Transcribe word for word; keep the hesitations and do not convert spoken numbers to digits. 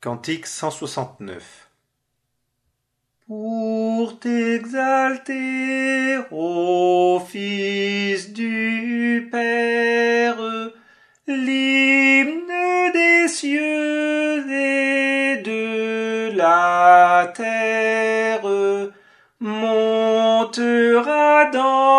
Cantique cent soixante-neuf. Pour t'exalter, ô Fils du Père, l'hymne des cieux et de la terre montera dans